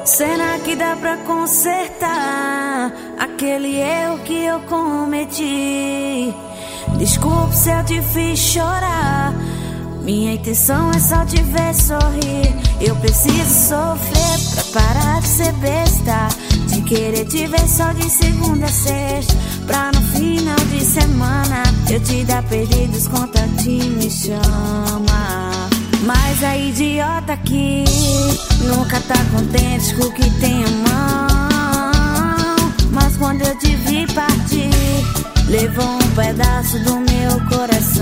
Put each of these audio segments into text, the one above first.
Será que dá pra consertar aquele erro que eu cometi? Desculpe se eu te fiz chorar. Minha intenção é só te ver sorrir. Eu preciso sofrer pra parar de ser besta, de querer te ver só de segunda a sexta, pra no final de semana eu te dar perdidos, contatinho me chama. Mas a idiota aqui nunca tá contente com o que tem a mão. Mas quando eu te vi partir, levou um pedaço do meu coração.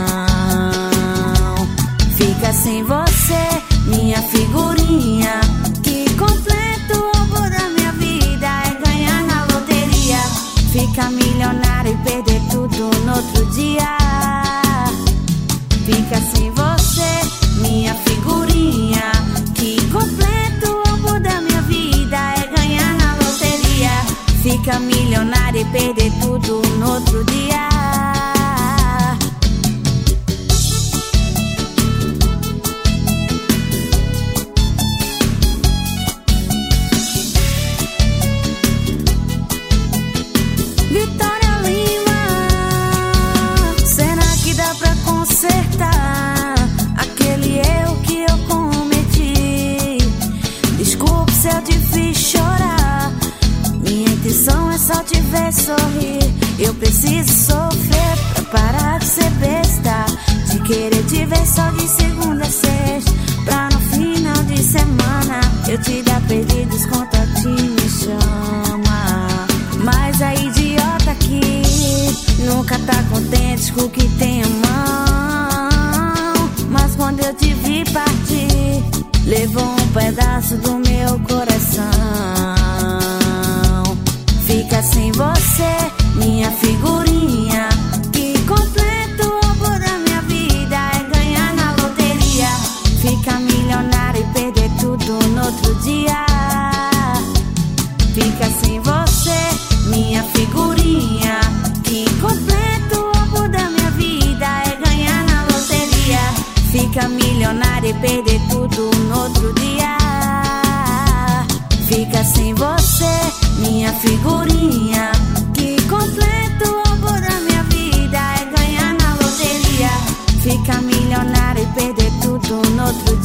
Fica sem você, minha figurinha, que completa o álbum da minha vida. É ganhar na loteria, ficar milionário e perder tudo no outro dia. Fica sem você, minha figurinha, que completa o álbum da minha vida. É ganhar na loteria, ficar milionário e perder tudo no outro dia. Vitória Lima, será que dá pra consertar aquele erro que eu cometi? Desculpe se eu te fiz chorar. Minha intenção é só te ver sorrir. Eu preciso sofrer pra parar de ser besta, de querer te ver só de segunda a sexta, pra no final de semana eu te dar perdidos, contatinho me chama. Mas a idiota aqui nunca tá contente com o que tem a mão. Mas quando eu te vi partir, levou um pedaço do meu coração. Fica sem você, minha figurinha, que completa o álbum da minha vida. É ganhar na loteria, ficar milionário e perder tudo no outro dia. Fica sem você, minha figurinha, que completa o álbum da minha vida. É ganhar na loteria, fica milionário e perder tudo no outro dia. Fica sem você, minha figurinha, que completa o álbum da minha vida. É ganhar na loteria, fica milionário e perder tudo no outro dia.